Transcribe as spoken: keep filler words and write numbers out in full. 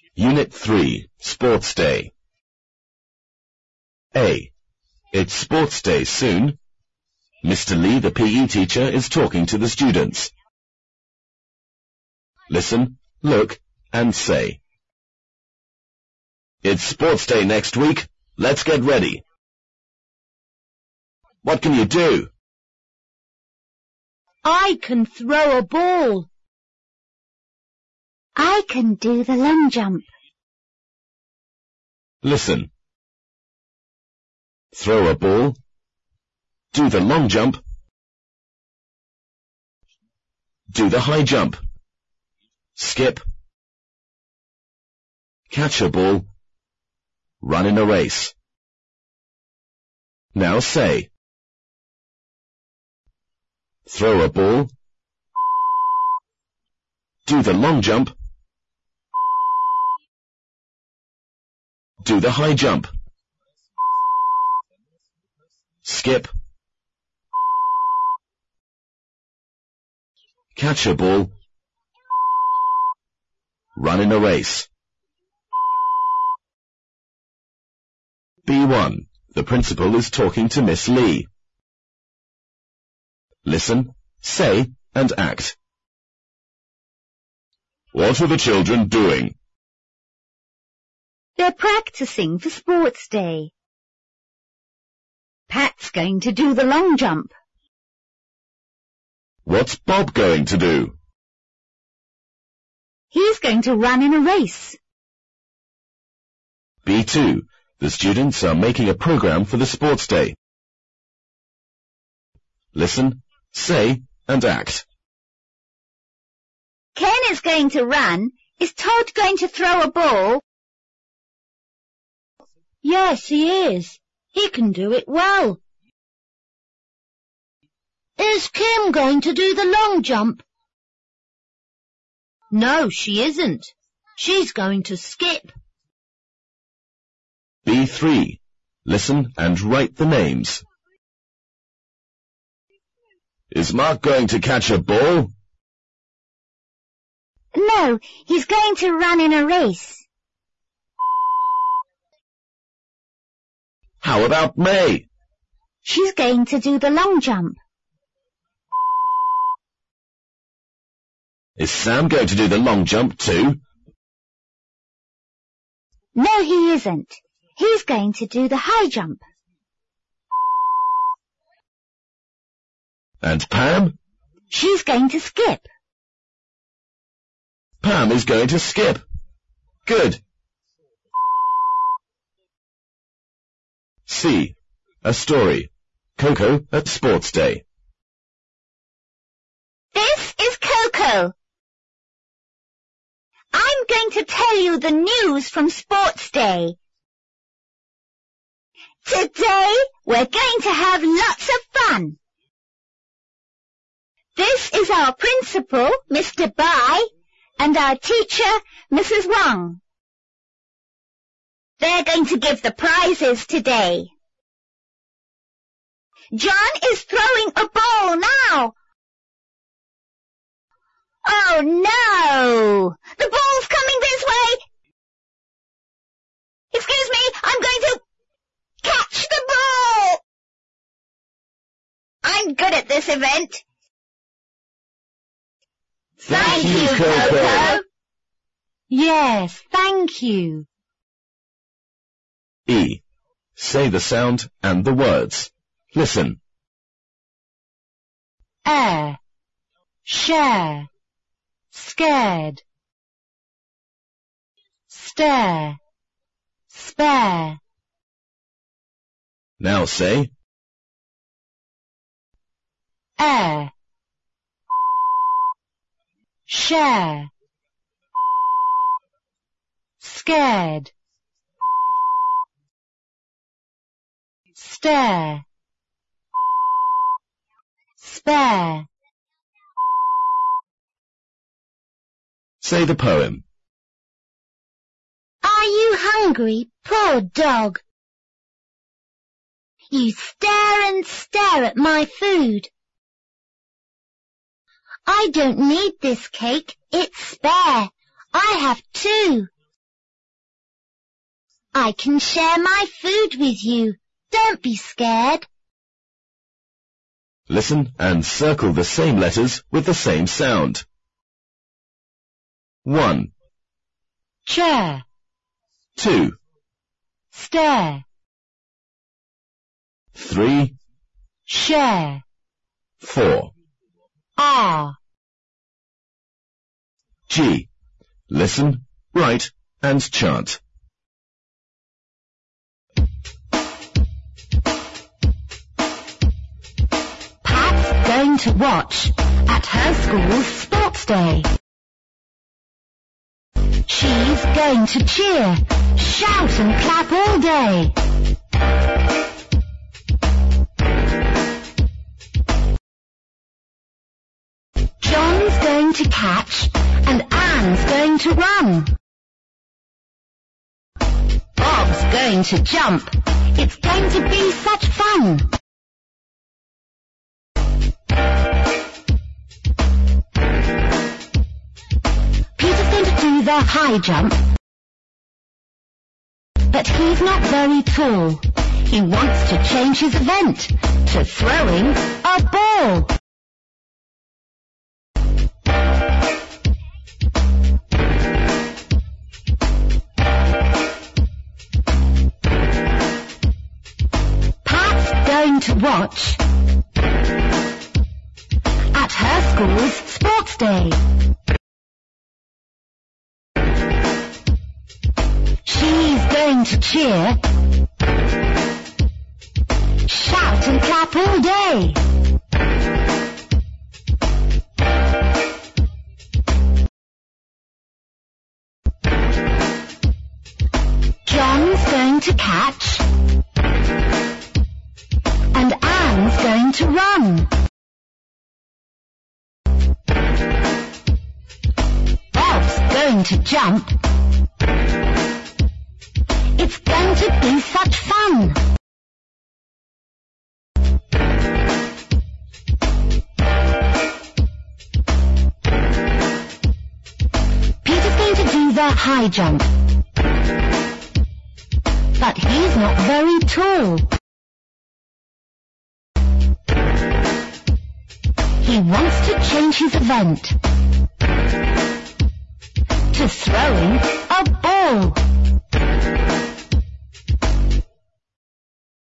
Unit three, Sports Day. A. It's Sports Day soon. Mister Lee, the P E teacher, is talking to the students. Listen, look, and say. It's Sports Day next week. Let's get ready. What can you do? I can throw a ball. I can do the long jump. Listen. Throw a ball. Do the long jump. Do the high jump. Skip. Catch a ball. Run in a race. Now say. Throw a ball. Do the long jump. Do the high jump. Skip. Catch a ball. Run in a race. B one. The principal is talking to Miss Lee. Listen, say, and act. What are the children doing? They're practicing for Sports Day. Pat's going to do the long jump. What's Bob going to do? He's going to run in a race. B two. The students are making a program for the Sports Day. Listen, say, and act. Ken is going to run. Is Todd going to throw a ball? Yes, he is. He can do it well. Is Kim going to do the long jump? No, she isn't. She's going to skip. B three. Listen and write the names. Is Mark going to catch a ball? No, he's going to run in a race. How about May? She's going to do the long jump. Is Sam going to do the long jump too? No, he isn't. He's going to do the high jump. And Pam? She's going to skip. Pam is going to skip. Good. C. A story. Coco at Sports Day. This is Coco. I'm going to tell you the news from Sports Day. Today, we're going to have lots of fun. This is our principal, Mister Bai, and our teacher, Missus Wang. They're going to give the prizes today. John is throwing a ball now. Oh no! The ball's coming this way! Excuse me, I'm going to catch the ball! I'm good at this event. Thank, Thank you, Coco. Coco. Yes, thank you. E. Say the sound and the words. Listen. Air, share, scared, stare, spare. Now say. Air, share, scared, stare, spare. Say the poem. Are you hungry, poor dog? You stare and stare at my food. I don't need this cake, it's spare. I have two. I can share my food with you. Don't be scared. Listen and circle the same letters with the same sound. One, Chair. two, Stare. three, Share. four. R. G. Listen, write, and chant. Pat's going to watch at her school's sports day. She's going to cheer, shout and clap all day. John's going to catch and Anne's going to run. Bob's going to jump. It's going to be such fun. Peter's going to do the high jump, but he's not very tall. He wants to change his event to throwing a ball. Going to watch at her school's sports day. She's going to cheer, shout and clap all day. John's going to catch and Anne's going to run. Bob's going to jump. It's going to be such fun. Peter's going to do the high jump, but he's not very tall. He wants to change his event to throwing a ball.